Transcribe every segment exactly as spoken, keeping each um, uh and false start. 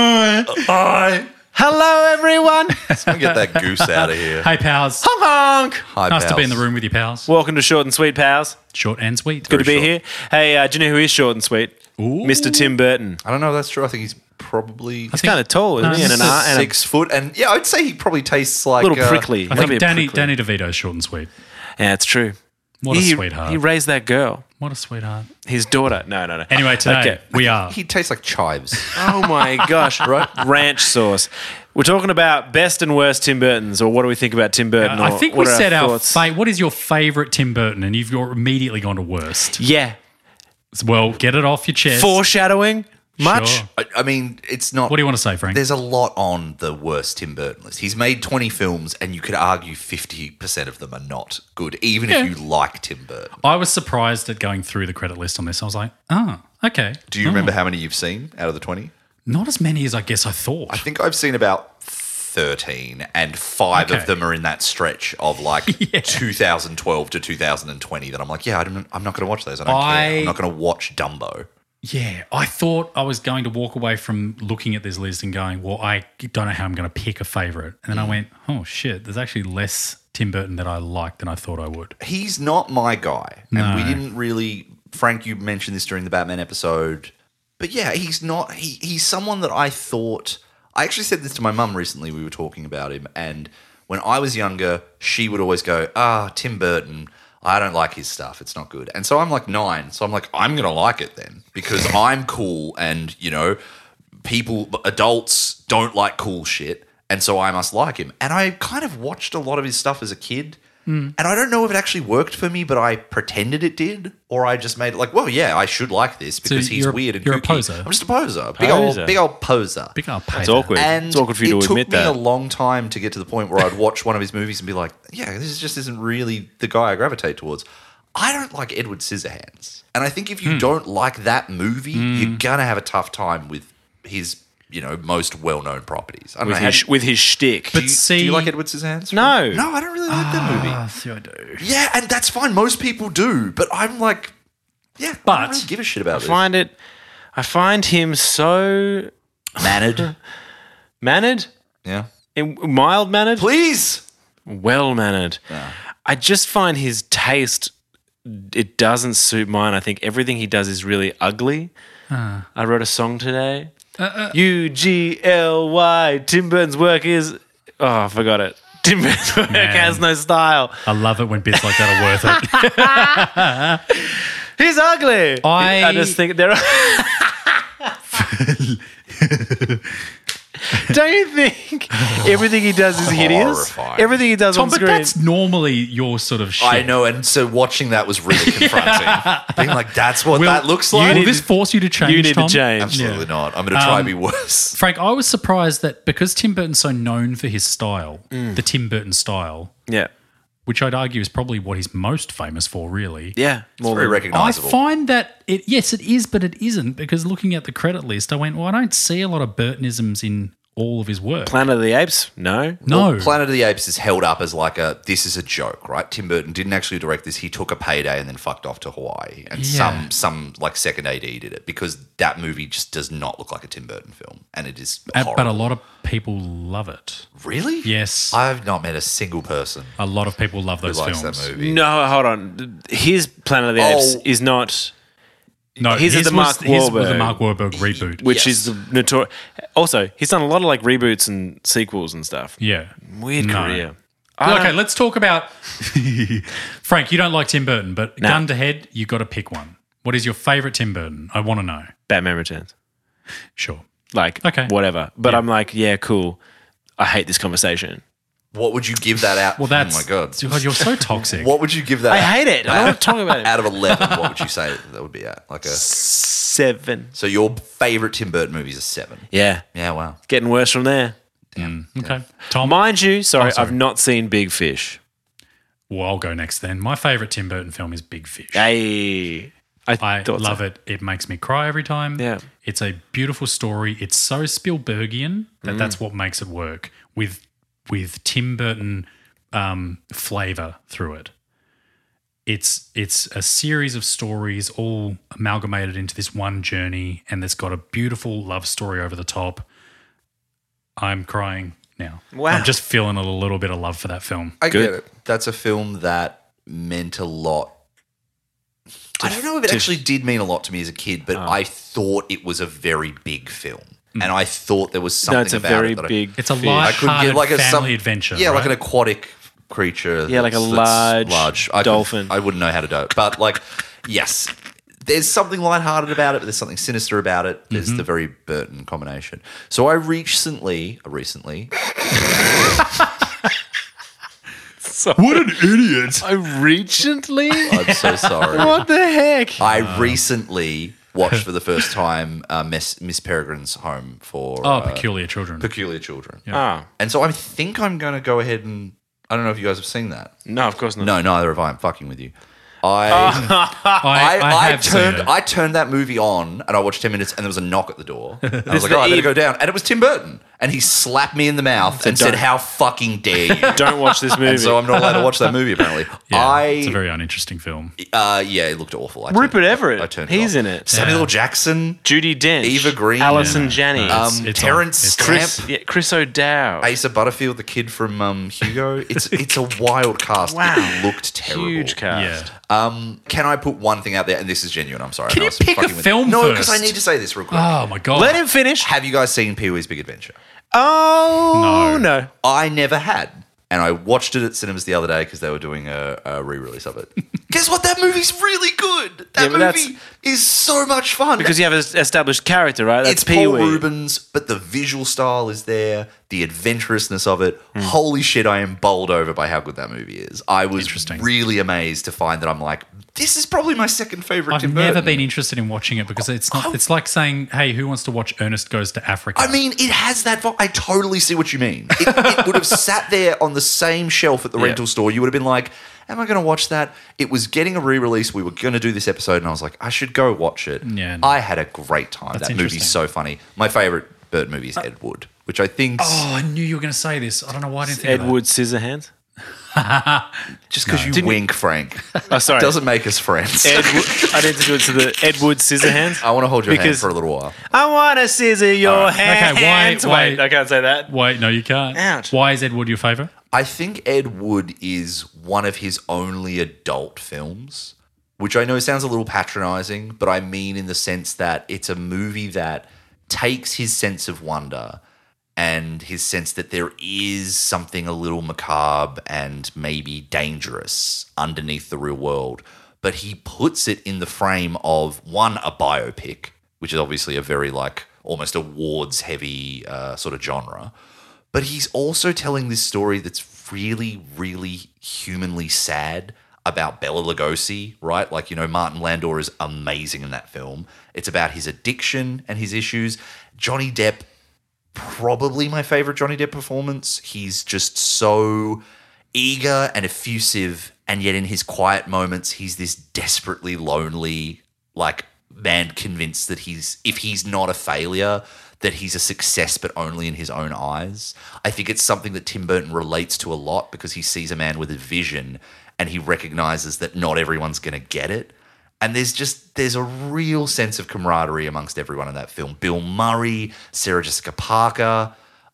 Hi. Hi. Hello, everyone. Let's get that goose out of here. Hey, pals. Honk honk. Hi, Nice pals. to be in the room with you, pals. Welcome to Short and Sweet, pals. Short and sweet. Good to be short. here. Hey, uh, do you know who is short and sweet? Ooh. Mister Tim Burton. I don't know if that's true. I think he's probably He's kind of tall, isn't No, he? And this an is ar- and a six foot. And yeah, I'd say he probabably tastes like little uh, prickly. I Might be think a Danny, prickly. Danny DeVito's short and sweet. Yeah, it's true. What a he, sweetheart. He raised that girl, What a sweetheart. his daughter. No, no, no. Anyway, today Okay. we are. He tastes like chives. Oh my gosh! Right, ranch sauce. We're talking about best and worst Tim Burtons, or what do we think about Tim Burton? I or think we what are said our thoughts? fa- what is your favourite Tim Burton, and you've you're immediately gone to worst. Yeah, Well, get it off your chest. foreshadowing. Much. Sure. I, I mean, it's not. What do you want to say, Frank? There's a lot on the worst Tim Burton list. He's made twenty films, and you could argue fifty percent of them are not good, even Yeah. if you like Tim Burton. I was surprised at going through the credit list on this. I was like, oh, okay. Do you remember how many you've seen out of the twenty? Not as many as I guess I thought. I think I've seen about thirteen, and five Okay. of them are in that stretch of like two thousand twelve to two thousand twenty that I'm like, yeah, I don't, I'm not going to watch those. I don't I- care. I'm not going to watch Dumbo. Yeah, I thought I was going to walk away from looking at this list and going, well, I don't know how I'm going to pick a favourite. And then I went, oh, shit, there's actually less Tim Burton that I liked than I thought I would. He's not my guy. And we No. didn't really, Frank, you mentioned this during the Batman episode. But yeah, he's not, he, he's someone that I thought, I actually said this to my mum recently. We were talking about him. And when I was younger, she would always go, ah, Tim Burton, I don't like his stuff. It's not good. And so I'm like nine. So I'm like, I'm going to like it then because I'm cool and, you know, people, adults don't like cool shit. And so I must like him. And I kind of watched a lot of his stuff as a kid. Hmm. And I don't know if it actually worked for me, but I pretended it did. Or I just made it like, well, yeah, I should like this because he's you're a- weird and you're a kooky. poser. I'm just a poser. Big old, Poser. big old poser. Big old It's paper. awkward. And it's awkward for you it to took admit me that. a long time to get to the point where I'd watch one of his movies and be like, yeah, this just isn't really the guy I gravitate towards. I don't like Edward Scissorhands. And I think if you don't like that movie, you're going to have a tough time with his, you know, most well-known properties. I don't with, know how his, with his shtick. do, you, see- do you like Edward Scissorhands? No. No, I don't really like that movie. Ah, see, I do. Yeah, and that's fine. Most people do. But I'm like, yeah, I But- don't really give a shit about this. find it. I find him so Mannered. mannered, Yeah. mild mannered, Please. well mannered. I just find his taste. It doesn't suit mine. I think everything he does is really ugly. I wrote a song today. U G L Y. Tim Burton's work is. Oh, I forgot it. Tim Burton's work Man. has no style. I love it when bits like that are worth it. He's ugly. I- I just think there are. Don't you think everything he does is hideous? Horrifying. Everything he does Tom, on but screen. that's normally your sort of shit. I know, and so watching that was really confronting. Being like, that's what Will- that looks you- like? Will this force you to change, you need Tom? to change. Absolutely not. I'm going to try Um, and be worse. Frank, I was surprised that because Tim Burton's so known for his style, Mm. the Tim Burton style, Yeah. which I'd argue is probably what he's most famous for, really. Yeah. More Very than- I recognizable. find that it yes, it is, but it isn't because looking at the credit list, I went, well, I don't see a lot of Burtonisms in all of his work. Planet of the Apes? No. no, Planet of the Apes is held up as like a, this is a joke, right? Tim Burton didn't actually direct this. He took a payday and then fucked off to Hawaii. And Yeah. some, some like second A D did it because that movie just does not look like a Tim Burton film. And it is Uh, horrible. but a lot of people love it. Really? Yes, I've not met a single person a lot of people love who those likes films. that movie. No, hold on. His Planet of the Apes Oh. is not, No, His is the was, Mark his was the Wahlberg. Mark Wahlberg reboot. which Yes. is the notorious. Also, he's done a lot of like reboots and sequels and stuff. Yeah. Weird No. career. Well, I okay, don't- let's talk about Frank. You don't like Tim Burton, but No. gun to head, you got to pick one. What is your favorite Tim Burton? I want to know. Batman Returns. Sure. Like, Okay. whatever. But Yeah. I'm like, yeah, cool. I hate this conversation. What would you give that out? Well, that's oh my God. God, you're so toxic. What would you give that I out- hate it. I don't want to talk about it. Out of eleven, what would you say that would be at? Like a Seven. So your favorite Tim Burton movie is a seven. Yeah. Yeah, wow. Getting worse from there. Okay, Tom. Mind you, sorry, Oh, sorry. I've not seen Big Fish. well, I'll go next then. My favorite Tim Burton film is Big Fish. Hey. I, I thought love so. it. It makes me cry every time. Yeah. It's a beautiful story. It's so Spielbergian that that's what makes it work with with Tim Burton um, flavor through it. It's it's a series of stories all amalgamated into this one journey, and it's got a beautiful love story over the top. I'm crying now. Wow. I'm just feeling a little bit of love for that film. I Good. get it. That's a film that meant a lot. I don't know if it actually did mean a lot to me as a kid, but I thought it was a very big film. And I thought there was something No, it's a about very it that I- big. It's a fish. I couldn't light-hearted get like a family some- adventure. Yeah, like right? an aquatic creature. Yeah, like a that's- that's large large I could- dolphin. I wouldn't know how to do it, but like, yes, there's something lighthearted about it, but there's something sinister about it. There's Mm-hmm. the very Burton combination. So I recently, recently, What an idiot. I recently? I'm so sorry. What the heck? I recently watched for the first time uh, Miss, Miss Peregrine's Home for Oh, uh, Peculiar Children. Peculiar Children. Ah, And so I think I'm going to go ahead and I don't know if you guys have seen that. no, of course not. No, neither have I. I'm fucking with you. I I, I, I, I, have turned seen it. I turned that movie on and I watched ten minutes and there was a knock at the door. And I was like, the oh, I better eve- go down. And it was Tim Burton. And he slapped me in the mouth and said, don't- how fucking dare you? Don't watch this movie. And so I'm not allowed to watch that movie apparently. Yeah, I it's a very uninteresting film. uh, yeah, it looked awful. I Rupert turned- Everett. I turned He's it in off. it. Samuel Yeah. L. Jackson, Judy Dench. Eva Green. Alison Yeah. Janney. No, um, it's Terrence on- it's Chris, Stamp, yeah, Chris O'Dowd. Asa Butterfield, the kid from um, Hugo. It's it's a wild cast. Wow. It looked terrible. Huge cast. Yeah. Um, can I put one thing out there? And this is genuine. I'm sorry. Can I know you I was pick a fucking with- film No, first? because I need to say this real quick. Oh, my God. Let him finish. Have you guys seen Pee-wee's Big Adventure? Oh, No. no. I never had. And I watched it at cinemas the other day because they were doing a, a re-release of it. Guess what? That movie's really good. That Yeah, but that's- movie is so much fun. Because you have an established character, right? That's it's Paul Pee-wee. Rubens, but the visual style is there, the adventurousness of it. Hmm. Holy shit, I am bowled over by how good that movie is. I was Interesting. really amazed to find that I'm like, this is probably my second favorite I've Tim never Burton. been interested in watching it because it's not. It's like saying, "Hey, who wants to watch Ernest Goes to Africa?" I mean, it has that vibe. I totally see what you mean. It, it would have sat there on the same shelf at the Yeah. rental store. You would have been like, am I going to watch that? It was getting a re-release. We were going to do this episode, and I was like, I should go watch it. Yeah, no. I had a great time. That's that movie's interesting. so funny. My favorite Burton movie is Ed Wood, which I think oh, I knew you were going to say this. I don't know why I didn't think Ed of that. Wood Scissorhands. just because you Didn't- wink, Frank, Oh, sorry. doesn't make us friends. Ed Wood, I need to do it to the Ed Wood Scissorhands. I want to hold your hand Because- for a little while. I want to scissor your Okay, why- hands. why- Wait, I can't say that. Wait, no, you can't. Ouch. Why is Ed Wood your favorite? I think Ed Wood is one of his only adult films, which I know sounds a little patronizing, but I mean in the sense that it's a movie that takes his sense of wonder and his sense that there is something a little macabre and maybe dangerous underneath the real world, but he puts it in the frame of, one, a biopic, which is obviously a very like almost awards heavy uh, sort of genre. But he's also telling this story that's really, really humanly sad about Bela Lugosi, right? Like, you know, Martin Landau is amazing in that film. It's about his addiction and his issues. Johnny Depp, probably my favorite Johnny Depp performance. He's just so eager and effusive, and yet in his quiet moments, he's this desperately lonely, like, man convinced that he's, if he's not a failure, that he's a success, but only in his own eyes. I think it's something that Tim Burton relates to a lot because he sees a man with a vision and he recognizes that not everyone's going to get it. And there's just, there's a real sense of camaraderie amongst everyone in that film. Bill Murray, Sarah Jessica Parker,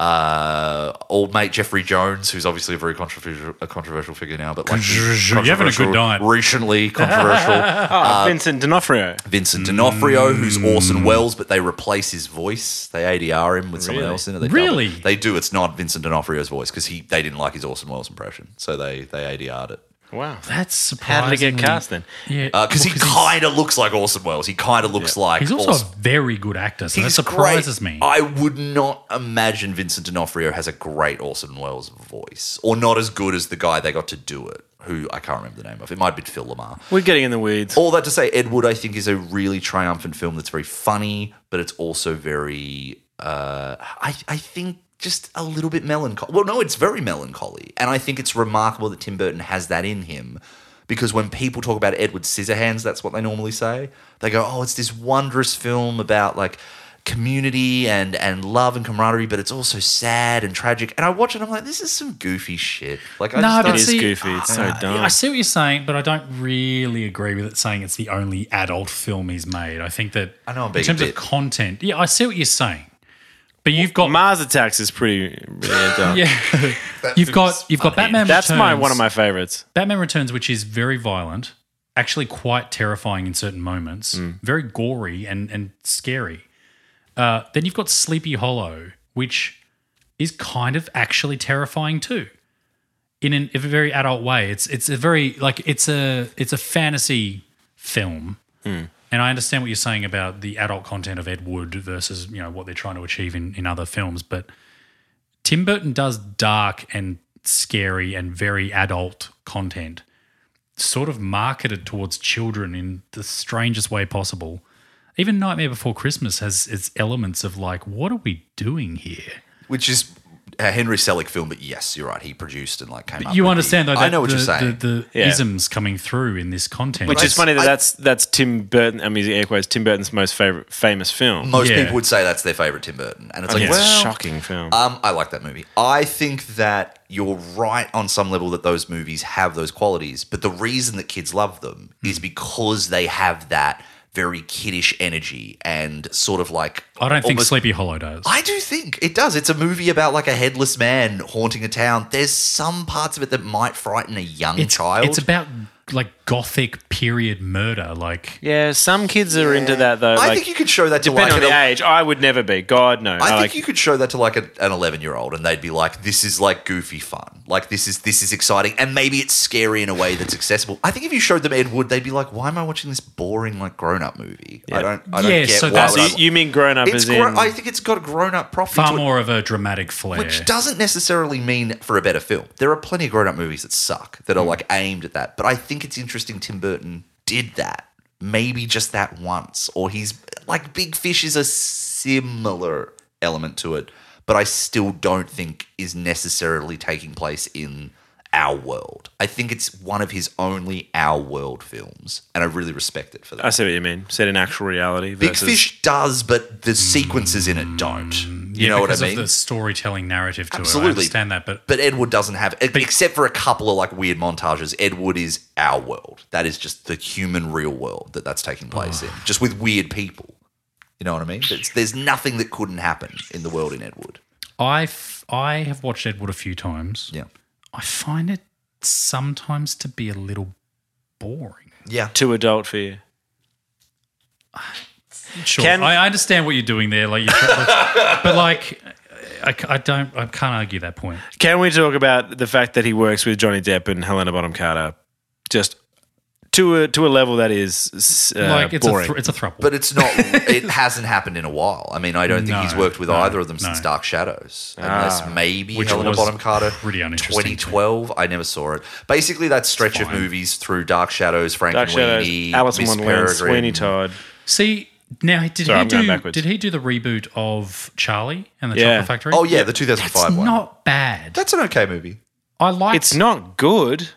uh, old mate Jeffrey Jones, who's obviously a very controversial, a controversial figure now, but like You're having a good controversial- night. recently controversial. Oh, Vincent D'Onofrio. Vincent D'Onofrio, who's Orson Welles, but they replace his voice. They A D R him with someone Really? else in it. They dub Really? it. They do. It's not Vincent D'Onofrio's voice because he they didn't like his Orson Welles impression, so they they A D R'd it. Wow. That's How surprising. did it get cast then? Yeah, Because well, he kind of looks like Orson Welles. He kind of looks like he's also Orson. a very good actor, so that He's surprises great. me. I would not imagine Vincent D'Onofrio has a great Orson Welles voice, or not as good as the guy they got to do it, who I can't remember the name of. It might be Phil Lamar. We're getting in the weeds. All that to say, Ed Wood, I think, is a really triumphant film that's very funny, but it's also very, uh, I, I think, just a little bit melancholy. Well, no, it's very melancholy. And I think it's remarkable that Tim Burton has that in him, because when people talk about Edward Scissorhands, that's what they normally say. They go, oh, it's this wondrous film about, like, community and, and love and camaraderie, but it's also sad and tragic. And I watch it and I'm like, this is some goofy shit. Like, I No, just but don't- It is see, goofy. It's so uh, dumb. I see what you're saying, but I don't really agree with it saying it's the only adult film he's made. I think that I know I'm in being a terms bit- of content, yeah, I see what you're saying. But you've got Mars Attacks is pretty. Yeah, dark. yeah, you've got you've got Batman. That's Returns, my one of my favorites. Batman Returns, which is very violent, actually quite terrifying in certain moments, very gory and and scary. Uh, then you've got Sleepy Hollow, which is kind of actually terrifying too, in, an, in a very adult way. It's it's a very like it's a it's a fantasy film. And I understand what you're saying about the adult content of Ed Wood versus, you know, what they're trying to achieve in, in other films. But Tim Burton does dark and scary and very adult content, sort of marketed towards children in the strangest way possible. Even Nightmare Before Christmas has its elements of like, what are we doing here? Which is a Henry Selick film, but yes, you're right. He produced and like came up. You with understand the, though that I know what the, you're saying. the, the Yeah. isms coming through in this content. Which is I- funny that I- that's that's Tim Burton. I'm using air quotes. Tim Burton's most favorite famous film. Most Yeah. people would say that's their favorite Tim Burton, and it's like, Yeah, it's a well, shocking film. Um, I like that movie. I think that you're right on some level that those movies have those qualities, but the reason that kids love them Hmm. is because they have that very kiddish energy and sort of like. I don't think almost- Sleepy Hollow does. I do think it does. It's a movie about like a headless man haunting a town. There's some parts of it that might frighten a young it's, child. it's about like gothic period murder. Like Yeah, some kids are into that though. I like, think you could show that to depending like on an the age. I would never be. God no. I I think like, you could show that to like a, an eleven-year-old, and they'd be like, "This is like goofy fun. Like this is this is exciting, and maybe it's scary in a way that's accessible." I think if you showed them Ed Wood, they'd be like, "Why am I watching this boring like grown-up movie? I don't, I don't Yeah, get so why that's- would I so you, you mean grown up It's as gro- in? I think it's got a grown-up property far to it, more of a dramatic flair. which doesn't necessarily mean for a better film. There are plenty of grown-up movies that suck that are like aimed at that, but I think it's interesting Tim Burton did that. Maybe just that once, or he's like Big Fish is a similar element to it, but I still don't think is necessarily taking place in our world. I think it's one of his only our world films, and I really respect it for that. I see what you mean. Set in actual reality. Big versus- Fish does, but the sequences in it don't. You Yeah, know what I because mean? of the storytelling narrative to it. I Absolutely. understand that, but But Ed Wood doesn't have, except for a couple of like weird montages. Ed Wood is our world. That is just the human real world that that's taking place in, just with weird people. You know what I mean? It's, there's nothing that couldn't happen in the world in Ed Wood. I f- I have watched Ed Wood a few times. Yeah, I find it sometimes to be a little boring. yeah. Too adult for you. Sure, Can- I understand what you're doing there, like, you're trying, but like, I, I don't, I can't argue that point. Can we talk about the fact that he works with Johnny Depp and Helena Bonham Carter, just to a to a level that is uh, like, it's boring? a thr it's a throuple. But it's not. It hasn't happened in a while. I mean, I don't think No, he's worked with no, either of them no. since Dark Shadows, unless maybe Which Helena was Bonham Carter. pretty uninteresting twenty twelve. I never saw it. Basically, that stretch of fine. movies through Dark Shadows, Dark Frankenweenie, Shadows, Alice in Miss Wonderland, Peregrine. Sweeney Todd. See, now did Sorry, he I'm going do? backwards. Did he do the reboot of Charlie and the Yeah. Chocolate Factory? Oh yeah, the two thousand five it's one. not bad. That's an okay movie. I like. It's not good.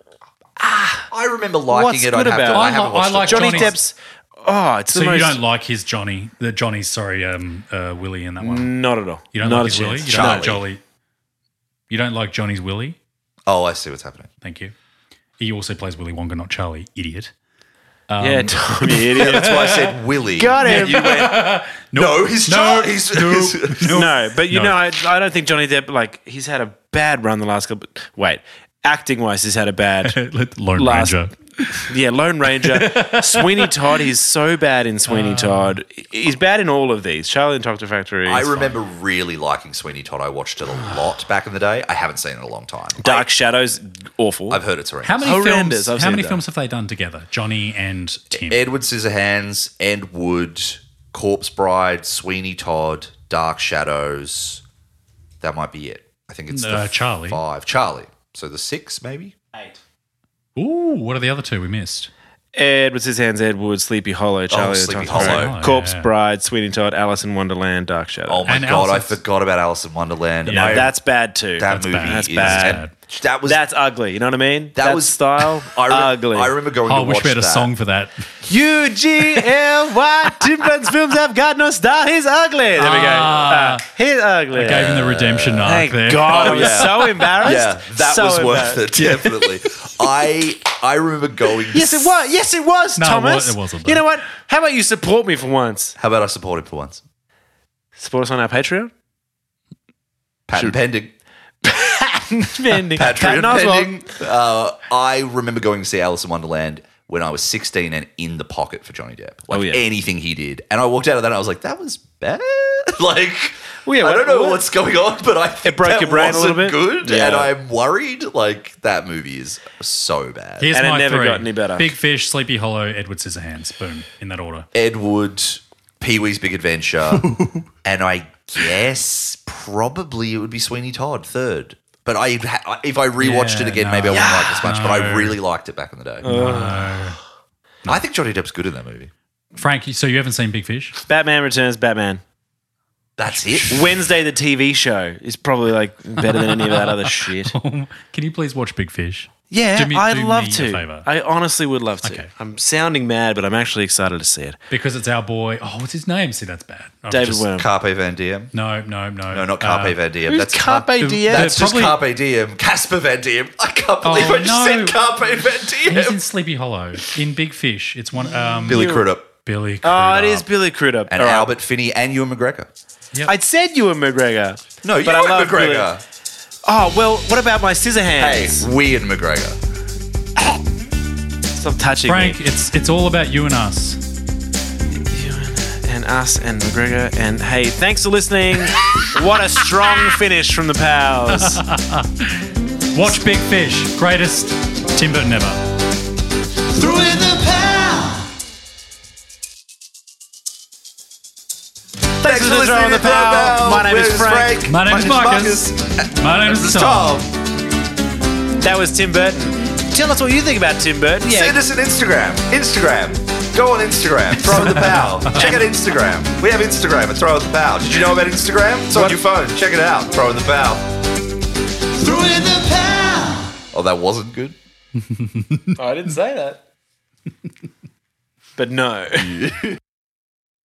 I remember liking What's it. good I'd have about to, it? I, I haven't li- I watched like it. Johnny Johnny's- Depp's. Oh, it's So the you most. don't like his Johnny, the Johnny's sorry, um, uh, Willie in that one. Not at all. You don't not like a his Willie. chance. You don't like Charlie. Jolly. You don't like Johnny's Willie. Oh, I see what's happening. Thank you. He also plays Willy Wonka, not Charlie. Idiot. yeah, Tommy, idiot. That's why I said Willie. Got him. You went, no, he's No, Char- he's, no, he's- No, but you No. know, I, I don't think Johnny Depp, like, he's had a bad run the last couple. Wait, acting wise, he's had a bad. Lone Last- Ranger. Yeah, Lone Ranger. Sweeney Todd, he's so bad in Sweeney Todd. He's bad in all of these. Charlie and Chocolate Factory. I is remember really liking Sweeney Todd. I watched it a lot back in the day. I haven't seen it in a long time. Dark Shadows, awful. I've heard it's horrendous. How many Horrendous. films? I've how seen many that. films have they done together? Johnny and Tim. Edward Scissorhands, Ed Wood, Corpse Bride, Sweeney Todd, Dark Shadows. That might be it. I think it's Uh, the Charlie. five. Charlie. So the six, maybe? Eight. Ooh, what are the other two we missed? Ed with his hands, Ed Wood, Sleepy Hollow, Charlie and the Sleepy Chocolate Hollow. Factory, Oh, Corpse yeah. Bride, Sweeney Todd, Alice in Wonderland, Dark Shadow. Oh my And God, I Alice- forgot about Alice in Wonderland. Yeah, I- That's bad too. that that's movie bad. That's is bad. and That was That's ugly. You know what I mean? That That, was- style. I re- ugly. I remember going Oh, I to wish watch we had a that. song for that. U G L Y. Tim Burton's films have got no style. He's ugly. There we go. Ah. Ah, he's ugly. Gave him the redemption arc Thank there. God. I was yeah. so embarrassed. Yeah, that So was worth embarrassed. it. Definitely. I I remember going. Yes, it was. Yes, it was, No, it Thomas. wa- it wasn't, You though. know what? How about you support me for once? How about I support him for once? Support us on our Patreon. Patent pending. Pending. Patreon Patton Oswalt. pending. Uh, I remember going to see Alice in Wonderland when I was sixteen and in the pocket for Johnny Depp. Like Oh, yeah. anything he did. And I walked out of that and I was like, that was bad. Like, Well, yeah, I what- don't know what- what's going on, but I think broke that your brain a wasn't little bit? good. Yeah. And I'm worried. Like, that movie is so bad. Here's And it my never three. got any better. Big Fish, Sleepy Hollow, Edward Scissorhands. Boom. In that order. Ed Wood, Pee-wee's Big Adventure, and I guess probably it would be Sweeney Todd third. But I, if I rewatched Yeah, it again, no. maybe I wouldn't like it as much. But I No. really liked it back in the day. I think Johnny Depp's good in that movie. Frank, so you haven't seen Big Fish? Batman Returns, Batman. That's it. Wednesday, the T V show, is probably like better than any of that other shit. Can you please watch Big Fish? Yeah, Do me- I'd do love me a to. favour. I honestly would love to. Okay. I'm sounding mad, but I'm actually excited to see it. Because it's our boy. Oh, what's his name? See, that's bad. I've David just- Worm. Carpe Van Diem. No, no, no. No, not Carpe Uh, Van Diem. Who's That's Carpe Car- Diem? That's just Probably- Carpe Diem. Casper Van Diem. I can't believe Oh, I just no. said Carpe Van He's in Diem. Sleepy Hollow. In Big Fish. It's one. Um, Billy Crudup Billy. Oh, Crudup. it is Billy Crudup. and All right. Albert Finney and Ewan McGregor. Yep. I'd said Ewan McGregor. No, but I Ewan love McGregor. Billy- Oh, well, what about my scissor Hey, hands? weird McGregor. Stop touching Frank, me. it's it's all about you and us. Ewan and us and McGregor. And hey, thanks for listening. What a strong finish from the pals. Watch Big Fish. Greatest Tim Burton ever. Through in the pound. Thanks for listening to the Throw Pound. My name is Frank. My name is Marcus. My name is Tom. That was Tim Burton. Tell us what you think about Tim Burton. Send us an Instagram. Instagram. Go on Instagram. Throw in the pal. Check out Instagram. We have Instagram at Throw in the pal. Did you know about Instagram? It's on What? your phone. Check it out. Throw in the pal. Throw in the pal. Oh, that wasn't good. I didn't say that. But no.